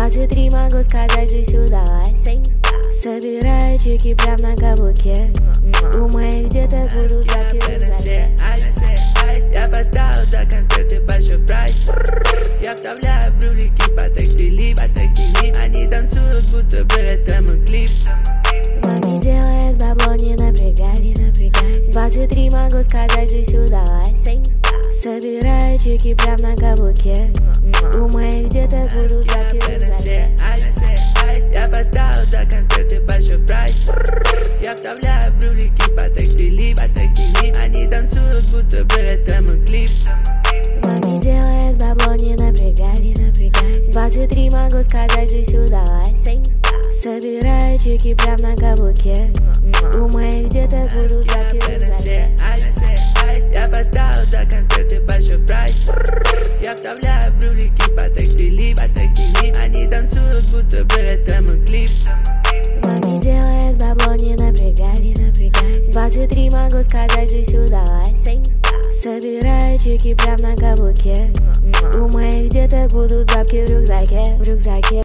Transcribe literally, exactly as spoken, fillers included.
двадцать три могу сказать, жизнь удалась. Собираю чеки прям на каблуке. У моих деток будут бабки в рюкзаке. Я поставил за концерты большой прайс. Я вставляю брюлики в Патек Филипп. Они танцуют, будто бы это мой клип. Маме делает бабло, не напрягайся. двадцать три могу сказать, жизнь удалась. Собираю чеки прям на каблуке. У моих деток будут бабки в рюкзаке. Я поставил за концерты большой прайс. Я вставляю брюлики в Патек Филипп. Они танцуют, будто бы это мой клип. Маме делает бабло, не напрягайся. двадцать три могу сказать, жизнь удалась. Собираю чеки прям на каблуке. У моих деток будут бабки в рюкзаке. Я поставил за концерты большой прайс. Я вставляю брюлики в Патек Филипп. Они танцуют, будто бы это мой клип. Маме делает бабло, не напрягайся. двадцать три могу сказать, жизнь удалась. Собираю чеки прям на каблуке. У моих деток будут бабки в рюкзаке, в рюкзаке.